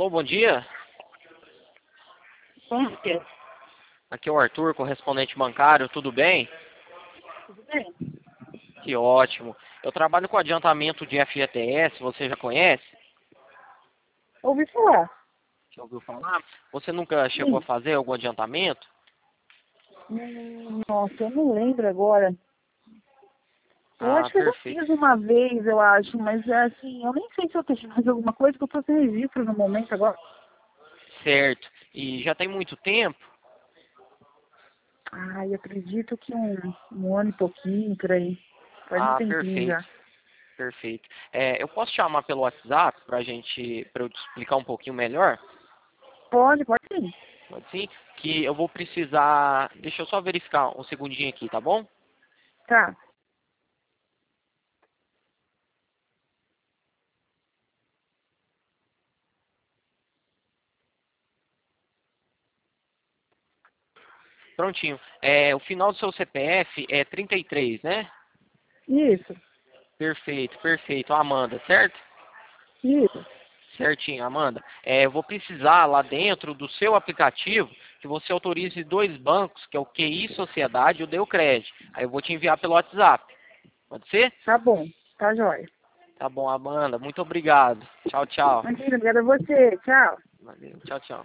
Alô, bom dia. Bom dia. Aqui é o Arthur, correspondente bancário, tudo bem? Tudo bem? Que ótimo. Eu trabalho com adiantamento de FGTS, você já conhece? Ouvi falar. Já ouviu falar? Você nunca chegou a Sim. fazer algum adiantamento? Nossa, eu não lembro agora. Eu Ah, acho que eu já perfeito. fiz uma vez, eu acho, mas é assim, eu nem sei se eu tenho que fazer alguma coisa, que eu tô sem registro no momento agora. Certo. E já tem muito tempo? Ai, acredito que um ano e pouquinho por aí. Faz um Ah, tempinho perfeito. já. Perfeito. Eu posso chamar pelo WhatsApp para eu te explicar um pouquinho melhor? Pode sim. Pode sim? Que eu vou precisar. Deixa eu só verificar um segundinho aqui, tá bom? Tá. Prontinho. O final do seu CPF é 33, né? Isso. Perfeito, perfeito. Amanda, certo? Isso. Certinho, Amanda. Eu vou precisar lá dentro do seu aplicativo que você autorize dois bancos, que é o QI Sociedade e o Deucred. Aí eu vou te enviar pelo WhatsApp. Pode ser? Tá bom. Tá jóia. Tá bom, Amanda. Muito obrigado. Tchau, tchau. Imagina, obrigada a você. Tchau. Valeu. Tchau, tchau.